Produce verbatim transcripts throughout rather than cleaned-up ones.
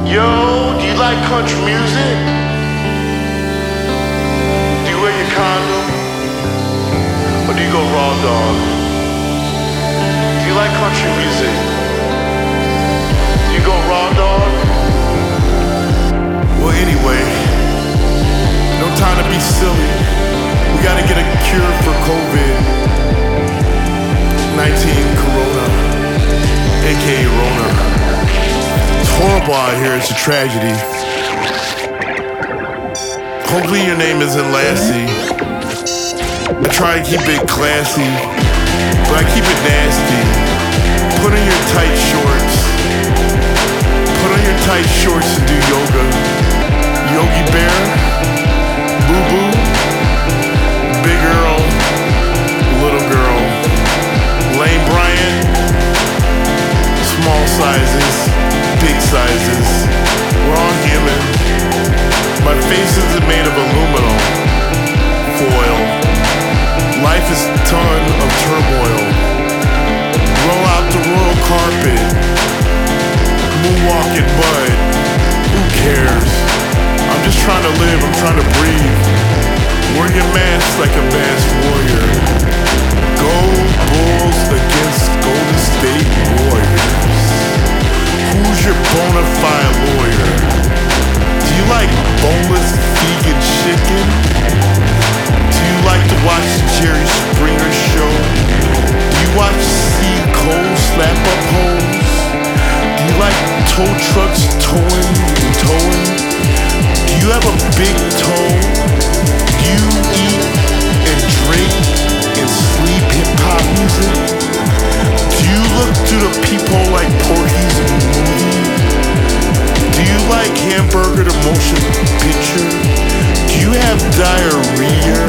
Yo, do you like country music? Do you wear your condom? Or do you go raw dog? Do you like country music? Do you go raw dog? Well, anyway, no time to be silly. We gotta get a cure for COVID nineteen Corona, aka Rona. It's horrible out here, it's a tragedy. Hopefully your name isn't Lassie. I try to keep it classy, but I keep it nasty. Put on your tight shorts. Put on your tight shorts and do yoga. Yogi Bear, Boo Boo, Big Girl, Little Girl, Lane Bryant, small sizes, big sizes. We're all human. My face isn't made of aluminum foil. Life is a ton of turmoil. Roll out the royal carpet. Moonwalk in mud. Who cares? I'm just trying to live. I'm trying to breathe. Wear your mask like a masked warrior. Go Bulls against Golden State Warriors. Who's your bona fide lawyer? Do you like boneless vegan chicken? Do you like to watch the Jerry Springer show? Do you watch Steve Cole slap up hoes? Do you like tow trucks towing and towing? Do you have a big toe? Do you eat and drink and sleep hip-hop music? Do you look through the peephole like Porky's in the movie? Do you like Hamburger the motion picture? Do you have diarrhea?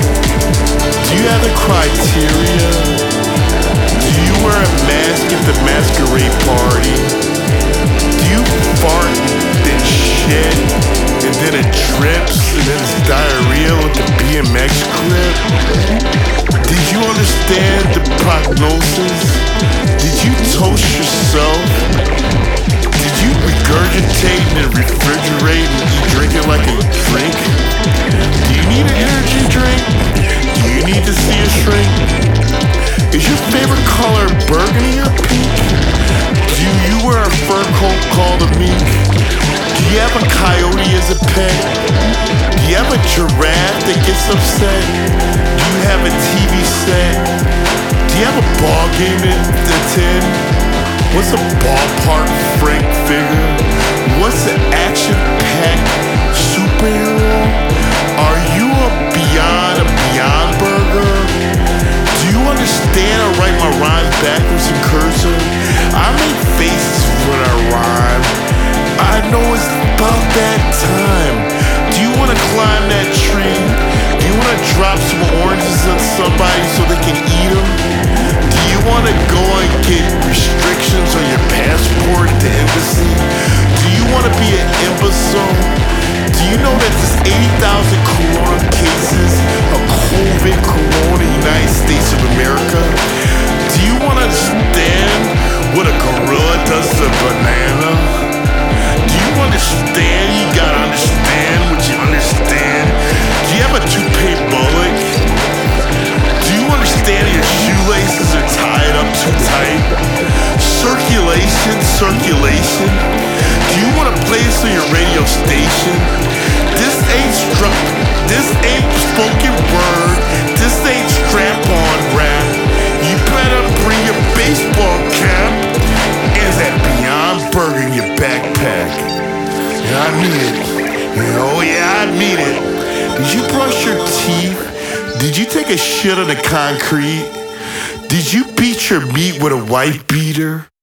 Do you have the criteria? Do you wear a mask at the masquerade party? Do you fart and shit and then it drips and then it's diarrhea with the B M X grip? Did you understand the prognosis? Did you toast yourself? Did you regurgitate and refrigerate and eat, drink it like a drink? Do you need an energy drink? Do you need to see a shrink? Is your favorite color burgundy or pink? Do you wear a fur coat called a mink? Do you have a coyote as a pet? Do you have a giraffe that gets upset? Do you have a T V set? Do you have a ball game that's in? What's a ballpark Frank figure? What's an action-packed superhero? Are you a Beyond, a Beyond Burger? Do you understand I write my rhymes backwards in cursive? I make faces when I rhyme. I know it's about that time. Do you wanna climb that tree? Do you wanna drop some oranges on somebody so they can eat them? Do you wanna go and get restrictions on your passport at the embassy? Do you wanna be an imbecile? Do you know that there's eighty thousand corona cases of COVID corona in the United States of America? Do you wanna understand what a gorilla does to a banana? Do you understand? You gotta understand what you understand. Do you have a toupee bullock? Do you understand your shoelaces are tied up too tight? Circulation, circulation. Do you want to play this on your radio station? This ain't struck. This ain't spoken word. This ain't strap-on rap. You better bring your baseball cap and that Beyond Burger in your backpack. Yeah, I mean it. Yeah, oh yeah, I mean it. Did you brush your teeth? Did you take a shit on the concrete? Did you beat your meat with a white beater?